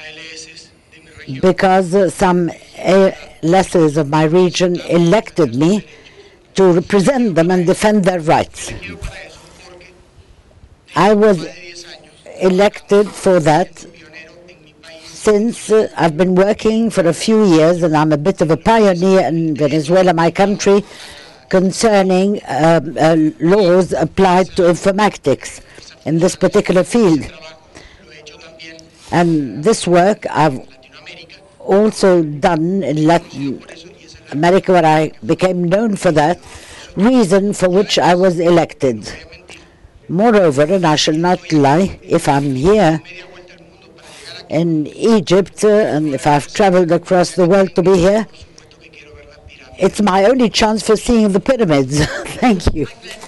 because some ALSs of my region elected me to represent them and defend their rights. I was elected for that since I've been working for a few years, and I'm a bit of a pioneer in Venezuela, my country, concerning laws applied to informatics in this particular field. And this work I've also done in Latin America, where I became known for that, reason for which I was elected. Moreover, and I shall not lie, if I'm here in Egypt, and if I've traveled across the world to be here, it's my only chance for seeing the pyramids. Thank you.